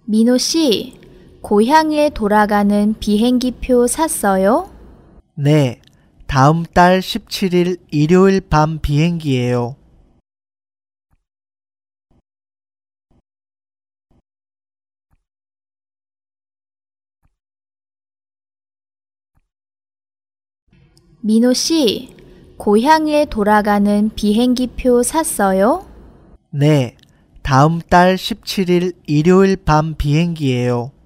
민호 씨, 고향에 돌아가는 비행기표 샀어요? 네, 다음 달 17일 일요일 밤 비행기예요. 민호 씨, 고향에 돌아가는 비행기표 샀어요? 네, 다음 달 17일 일요일 밤 비행기예요.